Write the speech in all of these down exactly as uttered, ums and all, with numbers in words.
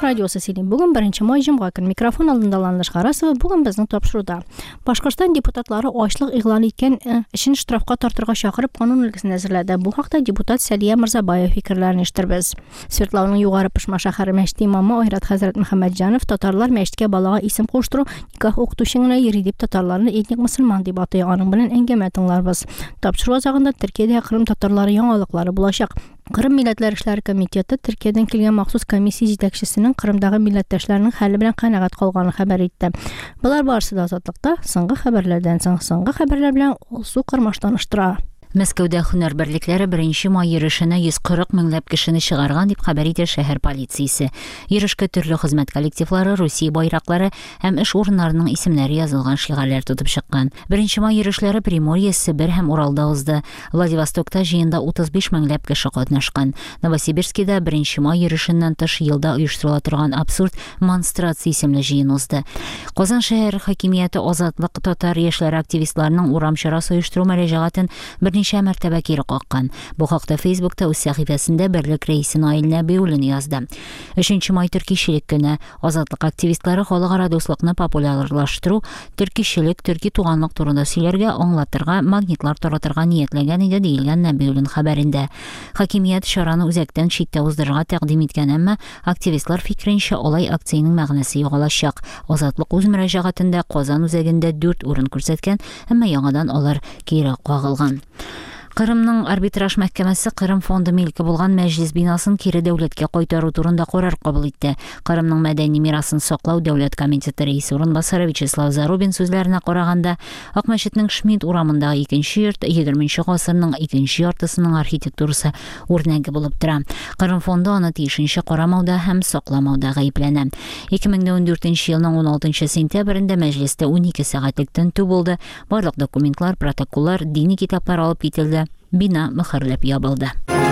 радиосы силин. Бүгін бірінші май жымға күн микрофон алдында Ландыш Қарасова бүгін біздің тапшыруда. Башқұртстан депутатлары ачлык игълан иткән өчен штрафка тартырга чакырып канун өлкәсен әзерләде. Бу хакта депутат Сәлия Мирзабаева фикерләрен ишеттербез. Свердловның югары Пышма шәһәре мәчете имамы Айрат Хәзрәт Мөхәммәтҗанов татарлар мәчеткә балага исем куштыру, никах укытучыңны йөри дип татарларны этник мусульман дип атай, аның белән әңгәмә тыңларбыз. Тапшыру азагында Төркиядә Кырым татарлары яңалыклары булачак. Кырым Милләтләр эшләре комитеты Төркиядән килгән махсус комиссия җитәкчесенең Кырымдагы милләттәшләренең хәле белән канәгать калганын хәбәр итте. Булар барысы да азатлыкта, соңгы хәбәрләрдән соң соңгы хәбәрләр белән Алсу Кырмыштан ыштыра. Мәскәүдә һөнәр берлекләре беренче май йөрешенә йөз кырык меңләп кешене чыгарган дип хәбәр итә шәһәр полициясе. Йөрешкә төрле хезмәт коллективлары, Русия байраклары һәм эш урыннарының исемнәре язылган шигарьләр тотып чыккан. Беренче май йөрешләре Приморье, Себер һәм Уралда узды. Владивостокта җыенда утыз биш меңләп кеше катнашкан. Новосибирскида беренче май йөрешеннән тыш елда оештырыла торган абсурд монстрация исемле җыен узды. Казан шәһәр хакимияте Азатлык татар яшьләре активистларының урам чарасы оештыру мөрәҗәгатен берничә мәртәбә кире каккан. Бу хакта Фейсбукта үз сәхифәсендә берлек рәисе Наил Нәбиуллин язды. өченче май төркишелек көне Азатлык активистлары халыкара дуслыкны популярлаштыру, төркишелек, төрки туганлык турында сөйләргә, аңлатырга, магнитлар таратырга ниятләгән иде диелгән Нәбиуллин хәбәрендә. Хакимият чараны үзәктән читтә уздырырга тәкъдим иткән, әмма активистлар фикренчә алай акциянең мәгънәсе югалачак. Азатлык үз мөрәҗәгатендә Казан үзәгендә дүрт урын күрсәткән, әмма яңадан алар кире кагылган. Кырымның арбитраж мәхкәмәсе Кырым фонды милке булган мәҗлис бинасын кире дәүләткә кайтару турында карар кабул итте. Кырымның мәдәни мирасын саклау дәүләт комитеты рәисе урынбасары Вячеслав Зарубин сүзләренә караганда, Акмәчетнең Шмидт урамындагы икенче йорт егерменче гасырның икенче яртысының архитектурасы үрнәге булып тора. Кырым фонды аны тиешенчә карамауда һәм сакламауда гаепләнә. ике мең ундүртенче елның он алтынчы сентябрендә мәҗлестә унике сәгатьлек тентү булды. Барлык документлар, протоколлар, дини китаплар алып кителде. Бина мөхәрләп ябылды.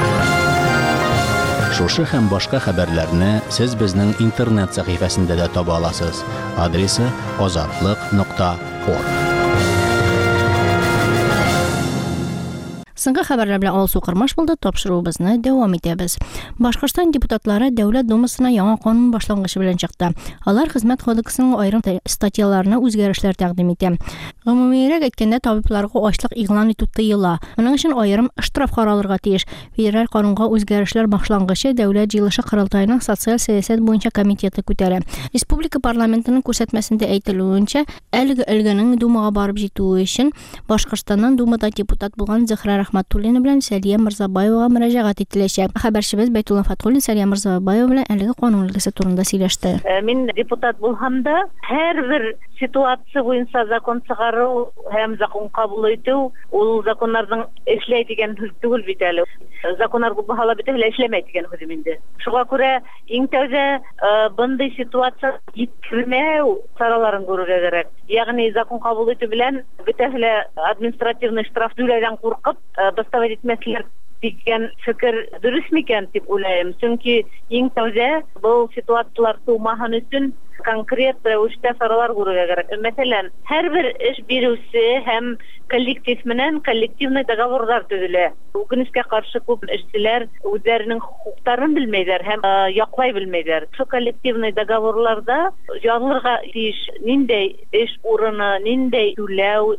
Шушы һәм башка хәбәрләрне сез безнең интернет сәхифәсендә дә таба аласыз. Адресы азатлык нокта орг. Соңгы хәбәрләр белән Алсу Кырмыш булды, тапшыруыбызны дәвам итәбез. Башкортстан депутатлары Дәүләт Думасына яңа канун башлангычы белән чыкты. Алар хезмәт кодексының аерым статьяларына үзгәрешләр тәкъдим итә. Гомумиерәк әйткәндә, табибларга ачлык игълан итү тыела. Моның өчен аерым штраф каралырга тиеш. Федераль канунга үзгәрешләр башлангычы Дәүләт җыелышы Корылтайының социаль сәясәт буенча комитеты күтәрә. Республика парламентының күрсәтмәсендә әйтелүенчә, әлеге өлгәнең Думага барып җитүе өчен Башкортстаннан Думада депутат булган Зөһрә Рахматуллина белән Сәлия Мирзабаевага мөрәҗәгать ителәчәк. Хәбәрчебез Бәйтулла Фатхуллин Сәлия Мирзабаева белән әлеге канун өлгесе турында сөйләште. Мин депутат булһам да, һәрбер ситуация буенча закон чыгару һәм закон кабул итү, ул законнарның эшләй дигән сүз түгел бит әле. Законнар бу баһала бит әле эшләмәй дигән сүз инде. Шуңа күрә иң тәүдә бындай ситуация җиткермәү чараларын күрергә кирәк. Ягъни закон кабул итү белән бөтәһле административный штраф түләүдән куркып, бастап итмәсләр дигән фикер дөрес микән дип уйлыйм. Чөнки иң тәүдә бу ситуациялар тумаһын өчен конкрет рәвештә чаралар күрергә кирәк. Мәсәлән, һәрбер эш бирүче һәм коллектив менән коллективный договорлар төзелә. Үкенечкә каршы күп эшчеләр үзләренең хукукларын белмәйләр һәм яклай белмәйләр. Шу коллективный договорларда язылырга тиеш ниндәй эш урыны, ниндәй түләү,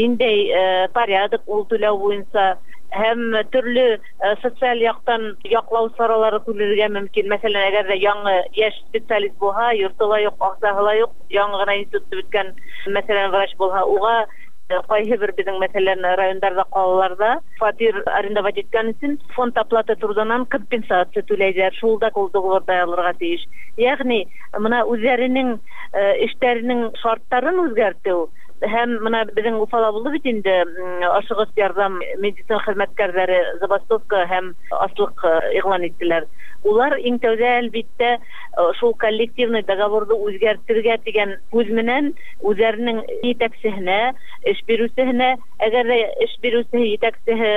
ниндәй порядок ул түләү буенча һәм төрле социаль яктан яклау чаралары күрергә мөмкин. Мәсәлән, әгәр дә яңа яшь специалист булһа, йорты юк, аксаһы юк, яңа гына институт биткән, мәсәлән, врач булһа, уга кайсы бер безнең мәсәлән районнарда, калаларда фатир арендовать иткән өчен фонд оплаты трудыннан компенсация түләйләр. Шул да ул договорда язылырга тиеш. Ягъни, моны үзләренең эшләренең шартларын үзгәртү һәм моны безнең Уфала булды бит инде, ашыгыс ярдәм медицина хезмәткәрләре забастовка һәм аслык игълан иттеләр. Улар иң тәүдә әлбиттә шул коллективный договорды үзгәртергә дигән күз менән үзләренең итәкчесенә, эш бирүчесенә, әгәр дә эш бирүчесе итәкчесе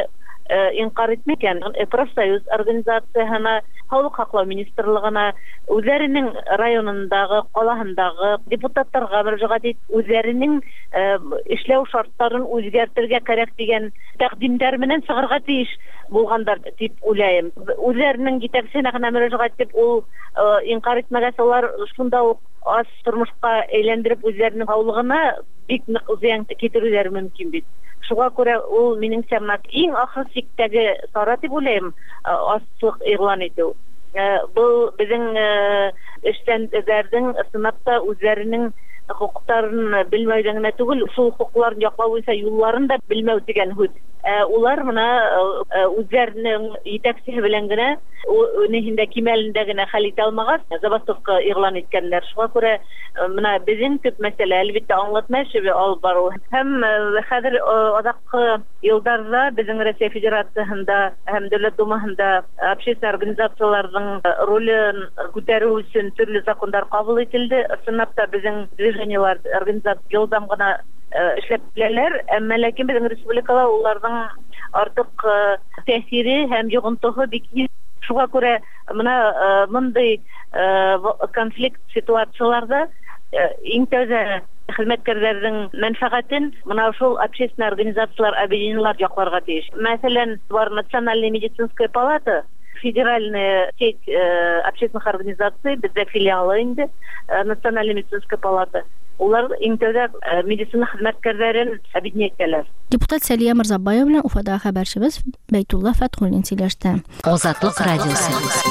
инкар итмәгән. Профсоюз организациясына, Халык хаклау министрлыгына, үзләренең районындагы, калаһындагы депутатларга мөрәҗәгать итеп, үзләренең эшләү шартларын үзгәртергә кирәк дигән тәкъдимнәр белән чыгарга тиеш булгандар дип уйлыйм. Үзләренең җитәкчесенә генә мөрәҗәгать итеп, ул инкар итмәгән солар шунда ук аз тормышка әйләндереп үзләренең һаулыгына бик нык зыян китерүләре мөмкин бит. Шуңа күрә ул минеңчә иң ахыр сиктәге сара дип уйлыйм, аслык игълан итү. Бу безнең эшчәнләрнең сынапта үзләренең хукукларын белмәүдән генә түгел, шул хукукларын яклау буенча юлларын да белмәү дигән һүз. Улар моны үзләренең итәкчесе белән генә, нихендә кимәлендә генә хәл итә алмагач, забастовка игълан иткәннәр. Шуңа күрә менә безнең төп мәсьәлә әлбәттә аңлатма эше алып бару. Һәм хәзер азаккы елларда безнең Россия Федерациясында һәм Дәүләт Думаһында общественный организацияләрнең ролен күтәрү өчен төрле законнар кабул ителде. Сынапта безнең движениелар, организация елдан гына эшләп киләләр, әмма ләкин безнең республикада уларның артык тәэсире һәм йогынтыгы бик низ. Шуңа күрә менә мондый конфликт ситуацияларда иң тәүзә хезмәткәрләрнең мәнфәгатен менә шул общественный организациялар, объединениелар якларга тиеш. Мәсәлән, бар Национальная медицинская палата, федеральная сеть общественных организаций, бездә филиалы инде, Национальная медицинская палата. Улар иң тәүдә медицина хезмәткәрләрен объединять итәләр. Депутат Сәлия Мирзабаева белән Уфадагы хәбәрчебез Бәйтулла Фәтхуллин сөйләште. Азатлык радиосы.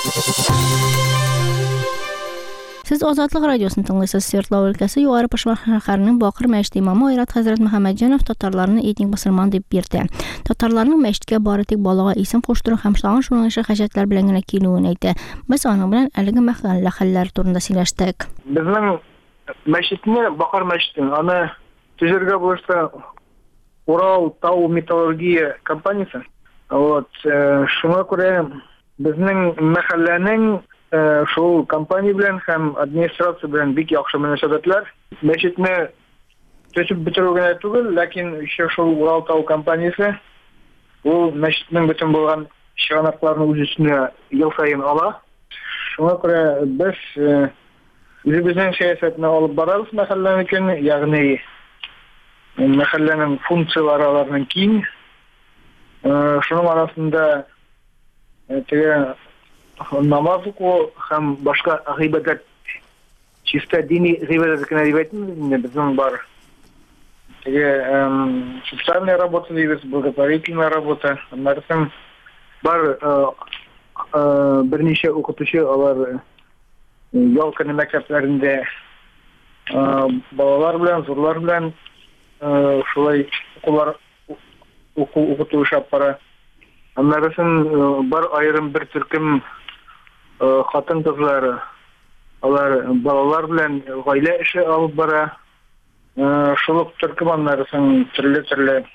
Сез Азатлык радиосын тыңлыйсыз. Свердлов өлкәсе Югары Пошмак шәһәренең Бакыр мәчете имамы Айрат хәзрәт Мөхәммәтҗанов татарларны этник басырман дип бирде. Татарларның мәчеткә бары тик балага исем куштыру һәм шуңа шуңа хаҗәтләр белән генә килүен әйтә. Без аның белән әлеге мәхәллә хәлләре турында сөйләштек. Безнең мәчетне, Бакыр мәчетен, аны төзергә булышта Урал тау металлургия компаниясе. Вот, шуңа күрә безнең мәхәлләнең шул компания белән һәм администрация белән бик яхшы мөнәсәбәтләр. Мәчетне төзеп бетерү генә түгел, ләкин еще шул Урал тау компаниясе ул мәчетнең бөтен булган чыганакларны үз өстенә ел саен ала. Шуңа күрә без үзебезнең сәясәтне алып барабыз мәхәлләнекен, ягъни мәхәлләнең функциялары аларның киң. Шуның арасында теге намаз уку һәм башка гыйбадәт, чисто дини гыйбадәт кенә дип әйтмим, безнең бар. Теге социальная работа дибез, благотворительная работа, аннан бар берничә укытучы, алар ялканы мәктәпләрендә балалар белән, зурлар белән шулай укулар укыту эшләп бара. Аннан бар аерым бер төркем хатын-кызлары, алар балалар белән гаилә эше алып бара. Шул төркем аннан төрле-төрле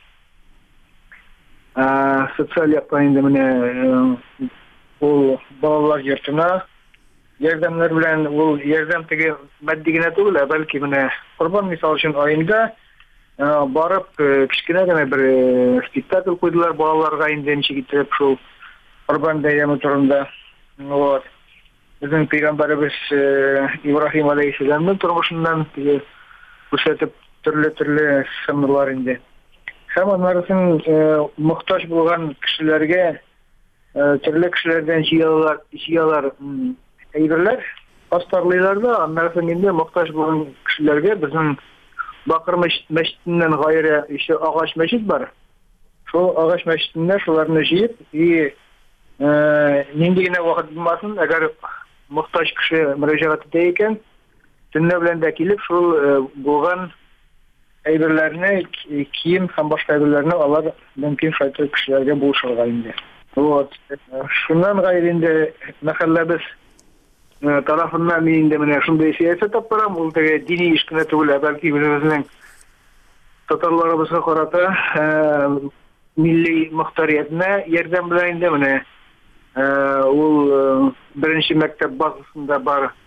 социаль яктан инде менә ул балалар йортына ярдәмнәр белән, ул ярдәм теге матди генә түгел, бәлки менә Корбан мисал өчен аенда барып кичкенә генә бер спектакль куйдылар балаларга инде ничек итеп шул Корбан бәйрәме турында. Вот. Безнең пәйгамбәрбез Ибраһим алейһиссәламның тормышыннан күрсәтеп төрле-төрле сымнар инде. Һәм аннан мохтаҗ булган кешеләргә төрле кешеләрдән җыялар, җыялар әйберләр, астарлыйлар да, аннан инде мохтаҗ булган кешеләргә безнең Бакыр мәчетеннән гайре еще агач мәчет бар. Шул агач мәчетендә шуларны җыеп, и нинди генә вакыт булмасын, әгәр мохтаҗ кеше мөрәҗәгать итә икән, төнлә белән дә килеп шул булган әйберләрне, кием һәм башка әйберләрне алар мөмкин шайтыр кешеләргә булышырга инде. Вот. Шуннан гайре инде мәхәлләбез тарафыннан мин инде менә шундый сәясәт тапырам, ул теге дини эш кенә түгел, бәлки безнең татарларыбызга карата милли мохтариятне ярдәм белән инде менә ул беренче мәктәп базасында бар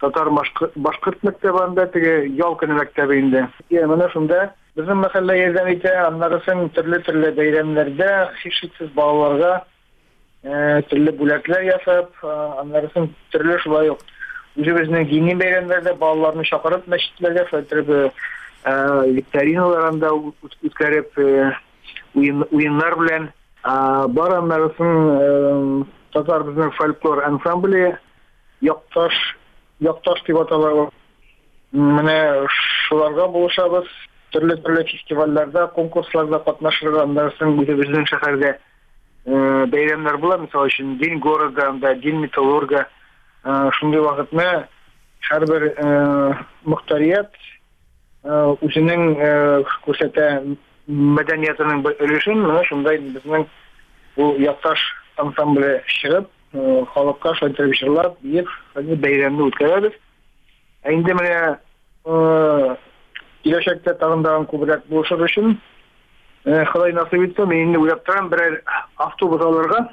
татар башкорт мәктәбендә теге ял көне мәктәбендә. Менә шунда безнең мәхәллә ярдәм итә, аннарысын төрле-төрле бәйрәмнәрдә хишсез балаларга төрле бүләкләр ясап, аннарысын төрле шулай ук үзебезнең дини бәйрәмнәрдә балаларны чакырып мәчетләргә фәтрибе викториналарында үткәреп уеннар белән бар аннарысын татар безнең фольклор ансамбле якташ якташ дип аталар. Менә шуларга булышабыз, төрле-төрле фестивальләрдә, конкурсларда катнашырга, аннарысын үзебезнең шәһәрдә бәйрәмнәр була, мисал өчен День города, День металлурга. Шундый вакытны һәрбер мөхтәрият үзенең күрсәтә мәдәниятының бер өлешен, менә шундай безнең бу якташ ансамбле чыгып, халыкка шайтырып җырлап, биеп, бәйрәмне үткәрәбез. Инде менә киләчәктә тагын да күбрәк булышыр өчен Ходай насыйп итсә, мин инде уйлап торам бер автобус алырга.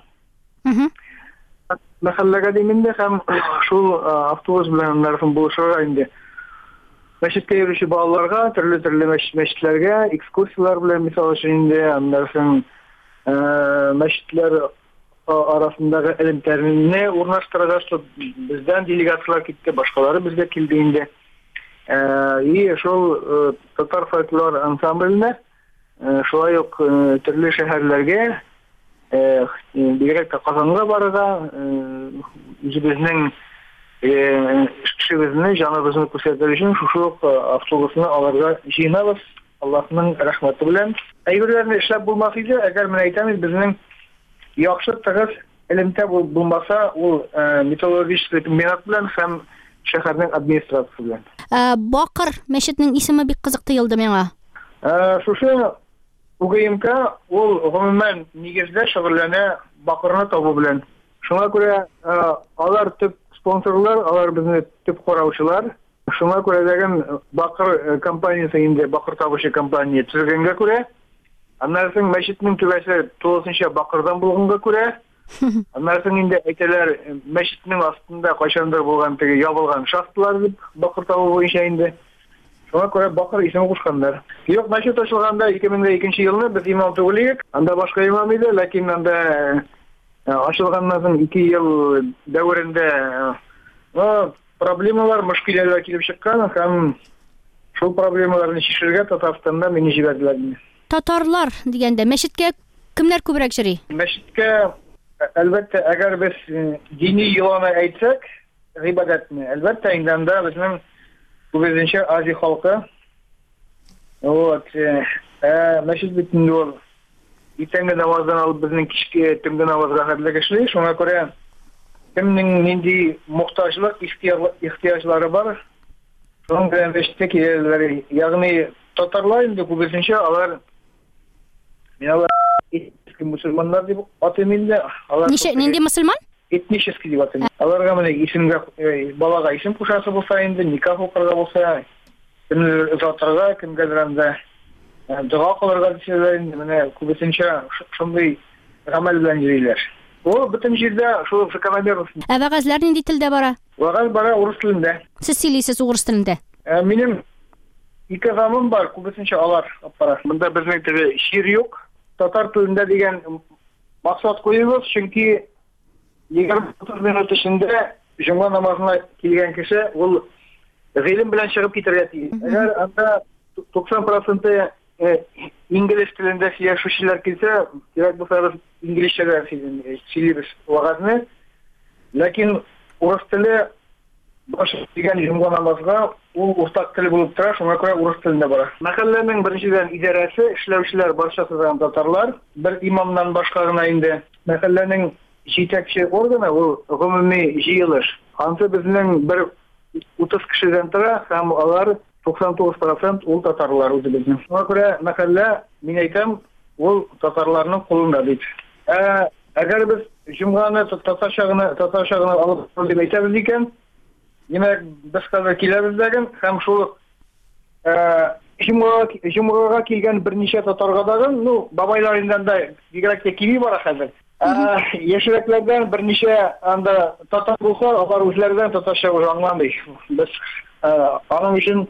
Мәхәлләгә димендә һәм шул автобус белән нәрсен булышырга инде. Мәчеткә йөрүче балаларга, төрле-төрле мәчетләргә, экскурсиялар белән мисал өчен инде аннарсын мәчетләр арасындагы элемтәрне урнаштырырга, что бездән делегациялар китте, башкалары безгә килде инде. И шул татар фольклор ансамбленә шулай ук төрле шәһәрләргә, бигрәк тә Казанга барырга, үзебезнең эшебезне, җаныбызны күрсәтер өчен шушы автобусны алырга җыенабыз. Аллаһның рәхмәте белән. Әйберләрне эшләп булмас иде, әгәр мен әйтәм, безнең яхшы тыгыз элемтә булмаса, ул металлургический комбинат белән һәм шәһәрнең администрациясе белән. Бакыр мәчетнең исеме бик кызык тоелды миңа. Шушы УГМК ул гомумән нигездә шөгыльләнә бакырны табу белән. Шуңа күрә алар төп спонсорлар, алар безне төп караучылар. Шуңа күрә дигән бакыр компаниясе инде бакыр табучы компания төзелгәнгә күрә, аннарның мәчетнең түбәсе тулысынча бакырдан булганга күрә, аннарның инде әйтәләр мәчетнең астында кайчандыр булган теге ябылган шахталар дип бакыр табу буенча инде. Шуңа күрә бакыр исеме кушканнар. Юк, мәчет ачылганда ике мең икенче елны без имам түгел идек. Анда башка имам иде, ләкин анда ачылганнан соң ике ел дәврендә проблемалар, мөшкилләр килеп чыккан, һәм шул проблемаларны чишергә Татарстанда мине җибәрделәр. Татарлар дигәндә мәчеткә кемнәр күбрәк йөри? Мәчеткә әлбәттә, әгәр без дини йоланы әйтсәк, гыйбадәтне, әлбәттә инде анда безнең күбезенчә Азия халкы. Вот, мәчет битендә ул итәнге намаздан алып безнең кичке төнге намазга хәтле эшли. Шуңа күрә кемнең нинди мохтаҗлык, ихтияҗлары бар, шуның белән мәчеткә киләләр. Ягъни татарлар инде күбезенчә алар алар этник мусульманнар дип атыйм инде. Ничә нинди мусульман? Этнический дип атыйм. Аларга менә исемгә, балага исем кушасы булса инде, никах укырга булса, кемне озатырга, кемгәдер анда дуа кылырга дисәләр инде, менә күбесенчә шундый гамәл белән йөриләр. Ул бөтен җирдә шул закономерность. Ә вәгазьләр нинди телдә бара? Вәгазь бара урыс телендә. Сез сөйлисез урыс телендә? Минем ике замым бар, күбесенчә алар аппарат. Монда безнең теге шир юк. Татар телендә дигән максат куйбыз, чөнки егерме утыз минут эчендә җомга намазына килгән кеше ул гыйлем белән чыгып китәргә тиеш. Әгәр анда туксан проценты инглиз телендә сөйләшүчеләр килсә, кирәк булса инглизчә сөйлибез вагазны. Ләкин урыс теле баш дигән җомга намазга ул уртак тел булып тора, шуңа күрә урыс телендә бара. Мәхәлләнең беренчедән идарәсе, эшләүчеләр барчасы да татарлар, бер имамнан башка гына инде. Мәхәлләнең җитәкче органы ул гомуми җыелыш. Ансы безнең бер утыз кешедән тора, һәм алар туксан тугыз процент ул татарлар үзебезнең. Шуңа күрә мәхәллә, мин әйтәм, ул татарларның кулында дип. Ә әгәр без җомганы татарча гына татарча гына алып дип әйтәбез икән, димәк без хәзер киләбез дигән һәм шул җомгага килгән берничә татарга дагы, ну, бабайларыннан да бигрәк тә кими бара хәзер. Яшьрәкләрдән берничә анда татар булса, алар үзләреннән татарча аңламый. Без аның өчен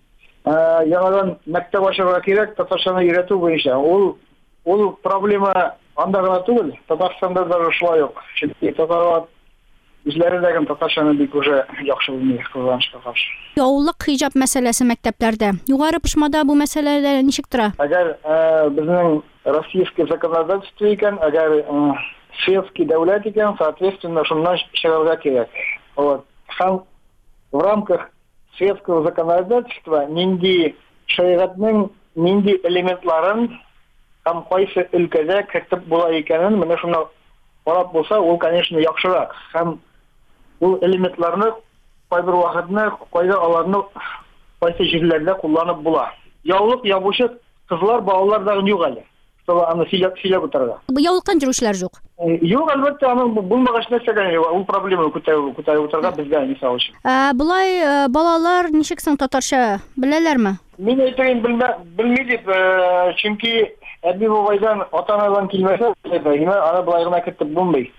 яңадан мәктәп ачарга кирәк, татарчаны өйрәтү буенча. Ул ул проблема анда гына түгел, Татарстанда да шулай ук. Чөнки татарлар үзләреннән татарчаны бик уже яхшы белмиләр, кызганычка каршы. Яулык хиҗаб мәсьәләсе мәктәпләрдә. Югары пошмада бу мәсьәләләр ничек тора? Әгәр безнең российский законодательство икән, әгәр светский дәүләт икән, соответственно, шуннан чыгарга кирәк. Вот. Һәм в рамках светского законодательства нинди шәригатьнең нинди элементларын һәм кайсы өлкәдә кертеп була икәнен менә шуны карап булса, ул, конечно, яхшырак. Һәм ул элементларны кайбер вакытны, кайда аларны кайсы җирләрдә кулланып була. Яулык ябучы кызлар, балалар да юк әле. Шул аны сөйләп сөйләп утырга. Яулыктан җөрүчеләр юк. Юк, әлбәттә, аның булмагач нәрсәгә ул проблема күтәрү күтәрү утырга безгә мисал өчен. Булай балалар ничек соң татарча беләләрме? Мин әйтәм, белми дип, чөнки әби бабайдан, ата-анадан килмәсә, аны былай гына кертеп булмый.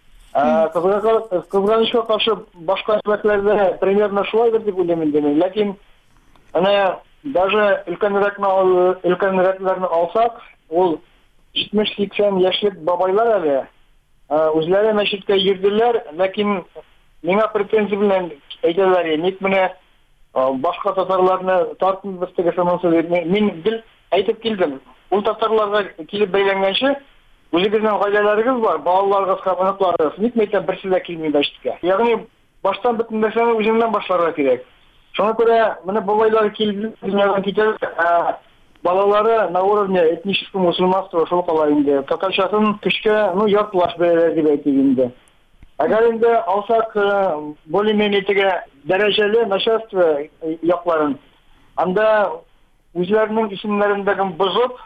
Кызганычка каршы башка мәктәпләрдә примерно шулайдыр дип уйлыйм инде. Ләкин аны даже өлкәнрәкне өлкәнрәкләрне алсак, ул җитмеш-сиксән яшьлек бабайлар әле үзләре мәчеткә йөрделәр, ләкин миңа претензия белән әйтәләр, ник менә башка татарларны тартмыйбыз дигән мин бил әйтеп килдем. Ул татарларга килеп бәйләнгәнче, үзегезнең гаиләләрегез бар, балаларыгыз, хатынларыгыз, ник мәйтәм берсе дә килми мәчеткә. Ягъни баштан бөтен нәрсәне үзеңнән башларга кирәк. Шуңа күрә менә бабайлар килде, дөньядан китәр, балалары на уровне этнического мусульманства шул кала инде. Татарчасын көчкә, ну, яртылаш бәяләр дип әйтик инде. Әгәр инде алсак более-менее тегә дәрәҗәле начальство якларын, анда үзләренең исемнәрендәге бозып,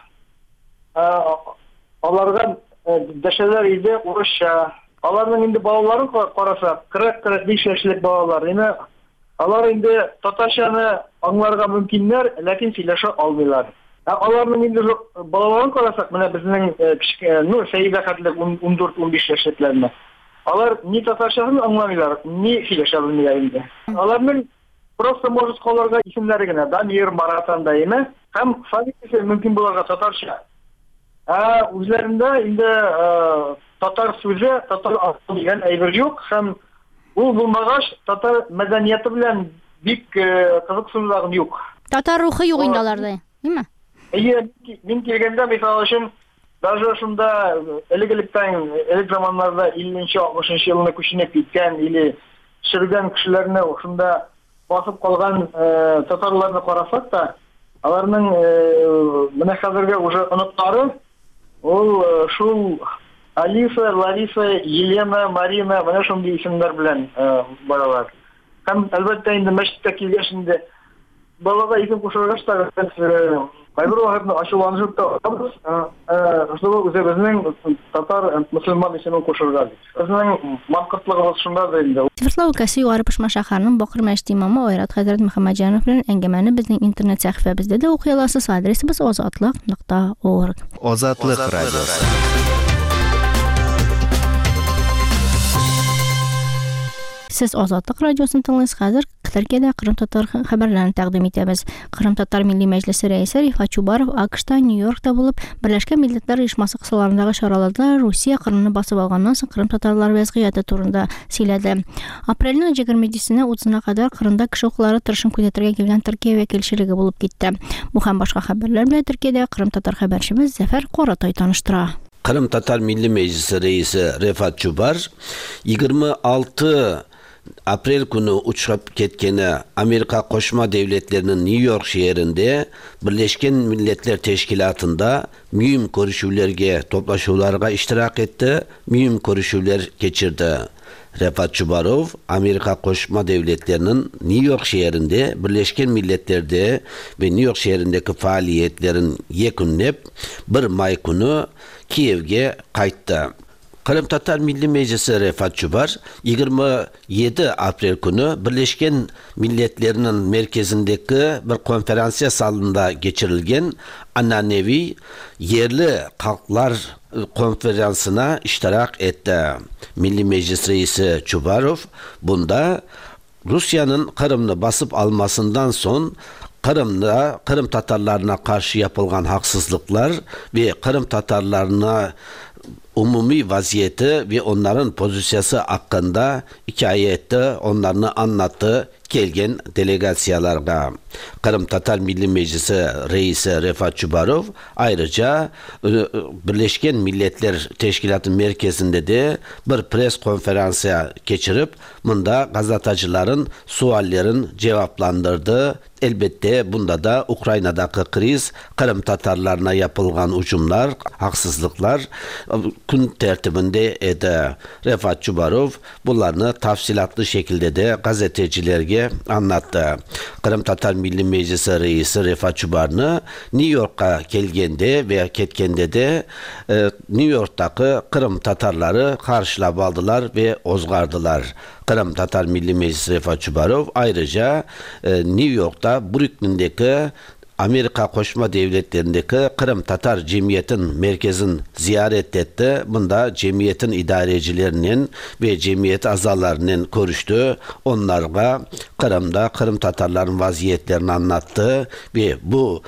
аларга дәшәләр иде урысча. Аларның инде балаларын карасак, кырык-кырык биш яшьлек балалар, инде алар инде татарчаны аңларга мөмкиннәр, ләкин сөйләшә алмыйлар. Аларның инде балаларын карасак, менә безнең кичкә, ну, сәйдә хәтлек ун-дүрт-ун биш яшьлекләрне. Алар ни татарчаны аңламыйлар, ни сөйләшә белмиләр инде. Аларның просто может калырга исемнәре генә, Дамир, Марат анда име, һәм фамилиясе мөмкин булырга татарча. А үзләрендә инде татар сүзе, татар акылы дигән әйбер юк, һәм ул булмагач татар мәдәнияте белән бик кызыксынулагым юк. Татар рухы юк инде аларда, әйме? Әйе, мин килгәндә мисал өчен даже шунда элек-электән, элек заманнарда илле-алтмышынчы елны күченеп киткән или чөргән кешеләрне шунда басып калган татарларны карасак та, аларның менә хәзергә уже оныттары, ул шул Алиса, Лариса, Елена, Марина, менә шундый исемнәр белән баралар. Һәм әлбәттә инде мәчеткә килгәч инде балага исем кушаргач та кайбер вакытны ачуланып та шул үзебезнең татар мөселман исемен кушарга. Безнең максатлыгыбыз шунда да инде. Свердлов өлкәсе Югары Пошма шәһәренең Бакыр мәчете имамы Айрат хәзрәт Мөхәммәтҗанов белән әңгәмәне безнең интернет сәхифәбездә дә укый аласыз. Адресыбыз азатлык нокта орг. Азатлык радиосы. Сез Азатлык радиосын тыңлыйсыз. Хәзер Төркиядә Кырым татар хәбәрләрен тәкъдим итәбез. Кырым татар милли мәҗлесе рәисе Рифат Чубаров АКШта, Нью-Йоркта булып, Берләшкән Милләтләр Оешмасы кысаларындагы чараларда Русия Кырымны басып алганнан соң Кырым татарлары вазгыяты турында сөйләде. Апрельнең егерме җидесенә утызына кадәр Кырымда кеше хукуклары тырышын күзәтергә килгән Төркия вәкилчелеге булып китте. Бу һәм башка хәбәрләр белән Төркиядә Кырым татар хәбәрчебез Зәфәр Каратай таныштыра. Кырым татар милли мәҗлесе рәисе Рифат Чубар егерме алты Aprel günü uçup ketkeni Amerika Koşma Devletleri'nin New York şehrinde Birleşken Milletler Teşkilatı'nda mühim görüşülerge, toplaşularga iştirak etti, mühim görüşüler geçirdi. Rifat Çubarov, Amerika Koşma Devletleri'nin New York şehrinde Birleşken Milletler'de ve New York şehrindeki faaliyetlerin yekunlep bir may günü Kiev'ge kayıttı. Kırım Tatar Milli Meclisi Refat Çubar yigirma yedi April günü Birleşken Milletler'in merkezindeki bir konferansiya salonunda geçirilgen Ananevi Yerli Halklar konferansına iştirak etti. Milli Meclis Reisi Çubarov bunda Rusya'nın Kırım'ı basıp almasından son Kırım'da Kırım Tatarlarına karşı yapılgan haksızlıklar ve Kırım Tatarlarına umumi vaziyeti ve onların pozisyası hakkında hikaye etti, onlarını anlattı kelgen delegatsiyalarga. Kırım Tatar Milli Meclisi Reisi Refat Çubarov ayrıca Birleşken Milletler Teşkilatı merkezinde de bir pres konferansı geçirip bunda gazetecilerin suallerin cevaplandırdı. Elbette bunda da Ukrayna'daki kriz, Kırım Tatarlarına yapılgan ucumlar, haksızlıklar gün tertibinde edi. Refat Çubarov bunlarını tafsilatlı şekilde de gazetecilerge anlattı. Kırım Tatar Milli Meclisi Reisi Refat Çubar'ını New York'a kelgende veya ketkende de e, New York'taki Kırım Tatarları karşılap aldılar ve ozgardılar. Kırım Tatar Milli Meclisi Refat Çubarov ayrıca e, New York'ta Brooklyn'deki Amerika Koşma Devletleri'ndeki Kırım Tatar Cemiyet'in merkezini ziyaret etti. Bunda cemiyetin idarecilerinin ve cemiyet azalarının görüştü. Onlarga Kırım'da Kırım Tatarların vaziyetlerini anlattı ve bu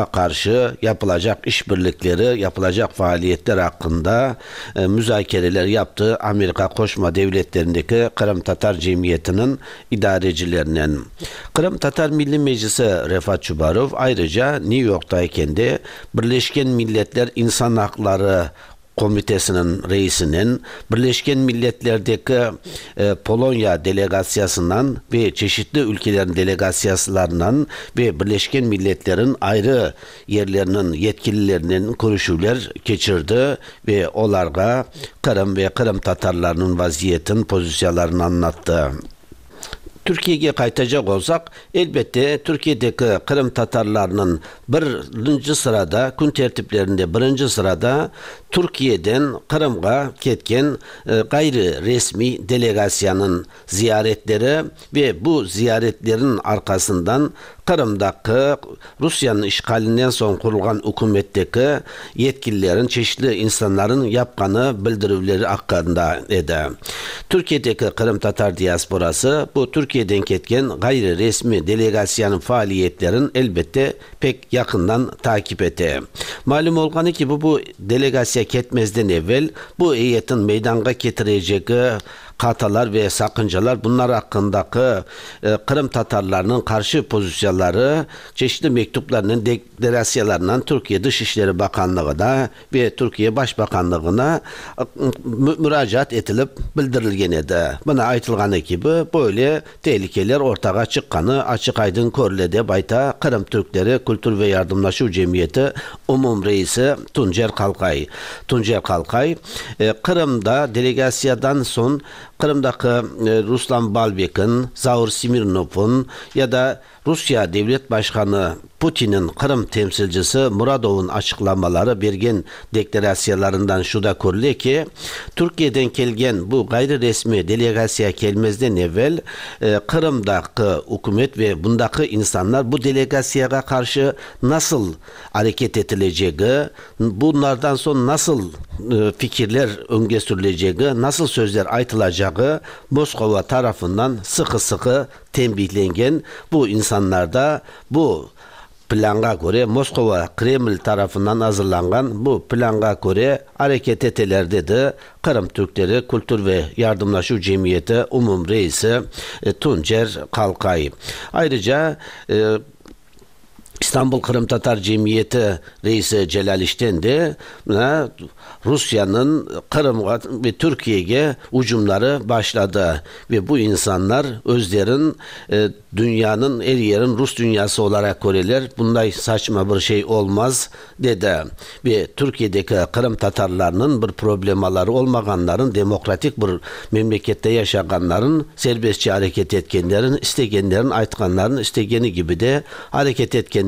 karşı yapılacak işbirlikleri, yapılacak faaliyetler hakkında e, müzakereler yaptı. Amerika Koşma Devletleri'ndeki Kırım Tatar Cemiyeti'nin idarecilerinin. Kırım Tatar Milli Meclisi Refat Çubarov ayrıca New York'tayken de Birleşken Milletler İnsan Hakları Komitesi'nin reisinin, Birleşken Milletler'deki e, Polonya delegasyasından ve çeşitli ülkelerin delegasyaslarından ve Birleşken Milletler'in ayrı yerlerinin yetkililerinin görüşüler geçirdi ve onlarga Kırım ve Kırım Tatarlarının vaziyetin pozisyonlarını anlattı. Türkiye'ye kaytacak olsak elbette Türkiye'deki Kırım Tatarlarının birinci sırada, gün tertiplerinde birinci sırada Türkiye'den Kırım'a ketken e, gayri resmi delegasyanın ziyaretleri ve bu ziyaretlerin arkasından Kırım'daki Rusya'nın işgalinden son kurulgan hükümetteki yetkililerin, çeşitli insanların yapkanı bildirivleri hakkında edi. Türkiye'deki Kırım Tatar diasporası bu Türkiye'den ketken gayri resmi delegasyanın faaliyetlerin elbette pek yakından takip etti. Malum olganı ki bu, bu delegasya ketmezden evvel bu heyetin meydanga getireceği hatalar ve sakıncalar bunlar hakkındaki e, Kırım Tatarlarının karşı pozisyonları çeşitli mektuplarının deklarasyalarından Türkiye Dışişleri Bakanlığı'na ve Türkiye Başbakanlığı'na e, müracaat edilip bildirilgen edi. Buna aytılganı gibi böyle tehlikeler ortaya çıkkanı açık aydın körledi bayta Kırım Türkleri Kültür ve Yardımlaşma Cemiyeti Umum Reisi Tuncer Kalkay. Tuncer Kalkay e, Kırım'da delegasyadan son Kırım'daki e, Ruslan Balbek'in, Zaur Smirnov'un ya da Rusya Devlet Başkanı Putin'in Kırım temsilcisi Muradov'un açıklamaları bergen deklarasyalarından şu da görülüyor ki Türkiye'den kelgen bu gayri resmi delegasya gelmezden evvel e, Kırım'daki hükümet ve bundaki insanlar bu delegasyaya karşı nasıl hareket edileceği, bunlardan sonra nasıl e, fikirler önge sürüleceği, nasıl sözler aytılacağı Moskova tarafından sıkı sıkı tembihlengen bu insanlarda bu planga göre Moskova Kreml tarafından hazırlanan bu planga göre hareket eteler dedi. Kırım Türkleri Kültür ve Yardımlaşma Cemiyeti Umum Reisi e, Tuncer Kalkay. Ayrıca e, İstanbul Kırım Tatar Cemiyeti Reisi Celal İşten de Rusya'nın Kırım ve Türkiye'ye hücumları başladı ve bu insanlar özlerin e, dünyanın her yerin Rus dünyası olarak görürler. Bunda saçma bir şey olmaz dedi. Ve Türkiye'deki Kırım Tatarlarının bir problemaları olmaganların, demokratik bir memlekette yaşayanların, serbestçe hareket etkenlerin, istegenlerin, aytkanların istegeni gibi de hareket etkenlerin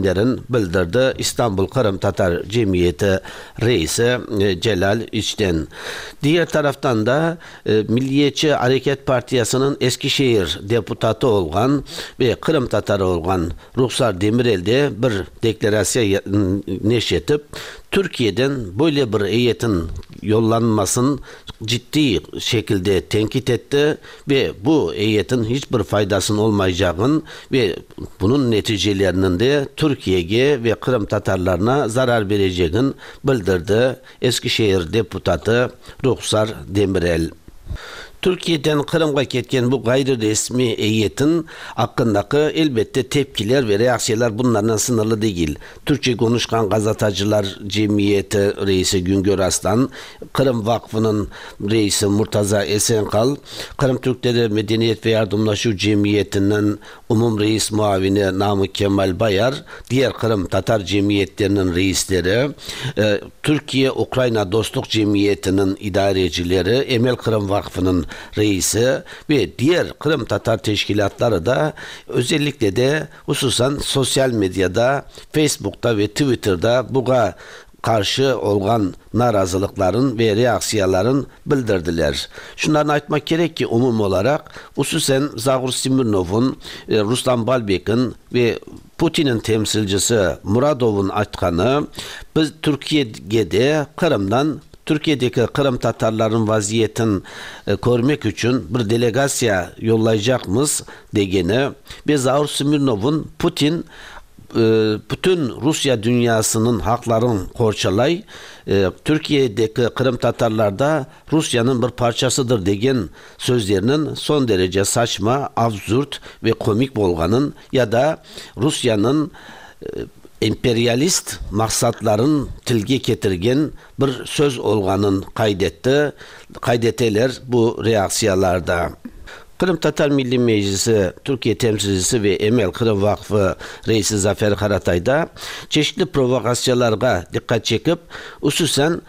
ekenlerin bildirdi İstanbul Kırım Tatar Cemiyeti reisi e, Celal İçten. Diğer taraftan da e, Milliyetçi Hareket Partiyasının Eskişehir deputatı olgan ve Kırım Tatarı olgan Ruhsar Demirel de bir deklarasya neşretip Türkiye'den böyle bir heyetin yollanmasını ciddi şekilde tenkit etti ve bu heyetin hiçbir faydasının olmayacağını ve bunun neticelerinin de Türkiye'ye ve Kırım Tatarlarına zarar vereceğini bildirdi Eskişehir deputatı Ruhsar Demirel. Türkiye'den Kırım'a ketken bu gayri resmi heyetin hakkındaki elbette tepkiler ve reaksiyalar bunlardan sınırlı değil. Türkçe konuşkan gazeteciler cemiyeti reisi Güngör Aslan, Kırım Vakfı'nın reisi Murtaza Esenkal, Kırım Türkleri Medeniyet ve Yardımlaşma Cemiyeti'nin umum reis muavini Namık Kemal Bayar, diğer Kırım Tatar cemiyetlerinin reisleri, e, Türkiye-Ukrayna Dostluk Cemiyeti'nin idarecileri, Emel Kırım Vakfı'nın reisi ve diğer Kırım Tatar teşkilatları da özellikle de hususan sosyal medyada, Facebook'ta ve Twitter'da buğa karşı olgan narazılıkların ve reaksiyaların bildirdiler. Şunları aytmak gerek ki umum olarak hususen Zagur Smirnov'un, Ruslan Balbek'in ve Putin'in temsilcisi Muradov'un aytkanı biz Türkiye'de Kırım'dan Türkiye'deki Kırım Tatarların vaziyetini e, görmek için bir delegasya yollayacakmız degeni ve Zaur Smirnov'un Putin e, bütün Rusya dünyasının haklarını korçalay e, Türkiye'deki Kırım Tatarlarda Rusya'nın bir parçasıdır degen sözlerinin son derece saçma, absürt ve komik bolganın ya da Rusya'nın e, emperyalist maksatların tilge getirgen bir söz olganın kaydetti. Kaydeteler bu reaksiyalarda. Kırım Tatar Milli Meclisi Türkiye temsilcisi ve Emel Kırım Vakfı reisi Zafer Karatay da çeşitli provokasyonlarga dikkat çekip hususen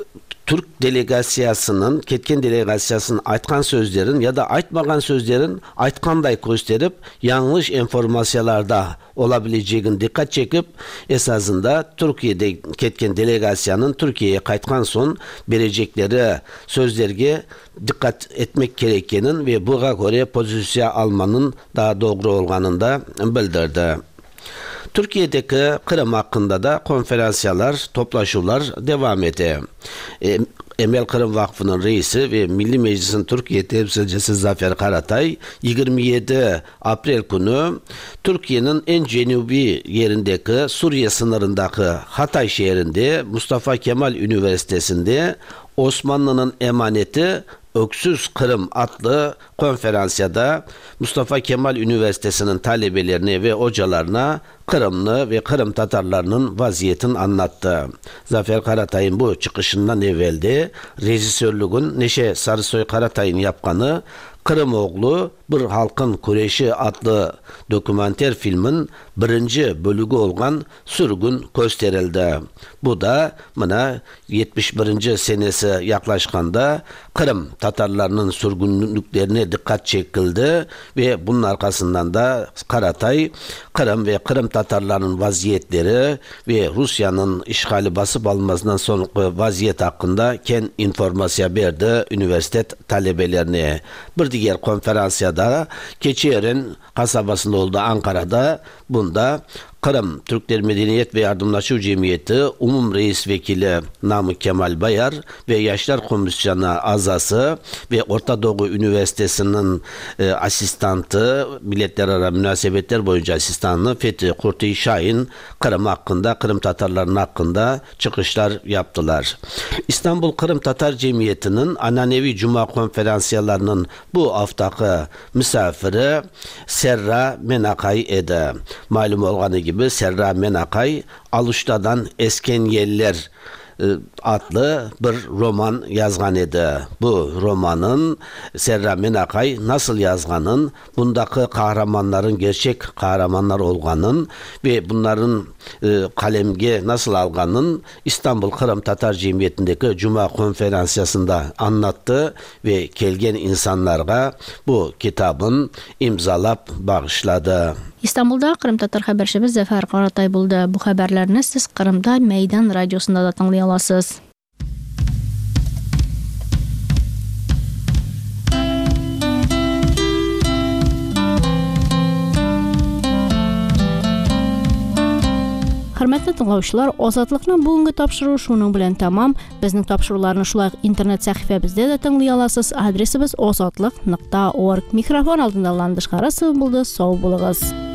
Türk delegasyasının, ketken delegasyasının aytkan sözlerin ya da aytmagan sözlerin aytkanday gösterip yanlış informasyonlarda olabileceğine dikkat çekip esasında Türkiye'de ketken delegasyanın Türkiye'ye kaytkan son verecekleri sözlerge dikkat etmek gerekenin ve buna göre pozisyon almanın daha doğru olganını da bildirdi. Türkiye'deki Kırım hakkında da konferansyalar, toplaşmalar devam ediyor. E, Emel Kırım Vakfı'nın reisi ve Milli Meclis'in Türkiye temsilcisi Zafer Karatay yirmi yedi April günü Türkiye'nin en cenubi yerindeki Suriye sınırındaki Hatay şehrinde Mustafa Kemal Üniversitesi'nde Osmanlı'nın emaneti Öksüz Kırım adlı konferansiyada Mustafa Kemal Üniversitesi'nin talebelerine ve hocalarına Kırımlı ve Kırım Tatarlarının vaziyetini anlattı. Zafer Karatay'ın bu çıkışından evvelde rejisörlüğün Neşe Sarısoy Karatay'ın yapkanı Kırım Oğlu Bir Halkın Kureşi adlı dokumenter filmin birinci bölügü olgan Sürgün gösterildi. Bu da buna yetmiş birinci senesi yaklaşkanda Kırım Tatarlarının sürgünlüklerine dikkat çekildi ve bunun arkasından da Karatay Kırım ve Kırım Tatarlarının vaziyetleri ve Rusya'nın işgali basıp almasından sonraki vaziyet hakkında ken informasyon verdi üniversite talebelerine. Bir diğer konferansiyada Keçiören kasabasında oldu Ankara'da. Bunda Kırım Türkleri Medeniyet ve Yardımlaşma Cemiyeti Umum Reis Vekili Namık Kemal Bayar ve Yaşlar Komisyonu azası ve Orta Doğu Üniversitesi'nin e, asistantı, milletler arası münasebetler boyunca asistanı Fethi Kurti Şahin Kırım hakkında, Kırım Tatarlarının hakkında çıkışlar yaptılar. İstanbul Kırım Tatar Cemiyeti'nin Ananevi Cuma konferansiyalarının bu haftaki misafiri Serra Menakay edi. Malum olganı gibi Serra Menakay Aluşta'dan Eskenyeliler adlı bir roman yazgan idi. Bu romanın Serra Menakay nasıl yazganın, bundaki kahramanların gerçek kahramanlar olganın ve bunların kalemge nasıl alganın İstanbul Kırım Tatar Cemiyeti'ndeki Cuma konferansiyasında anlattı ve kelgen insanlarga bu kitabın imzalap bağışladı. İstanbulda Kırım Tatar haberçimiz Zafer Qaratay buldu. Bu haberlerini siz Kırım'da Meydan Radyosunda da tanlay alasız. Hörmətli dinləyicilər, Azadlıqның bugünkü tapşırığı şunun bilan tamam. Bizning tapşırıqlarni şulay internet səhifəmizdə də tanlay alasız. Adresimiz azadlıq nöqta org. Mikrofon aldında Landış Qarasov buldu. Sağ olunuz.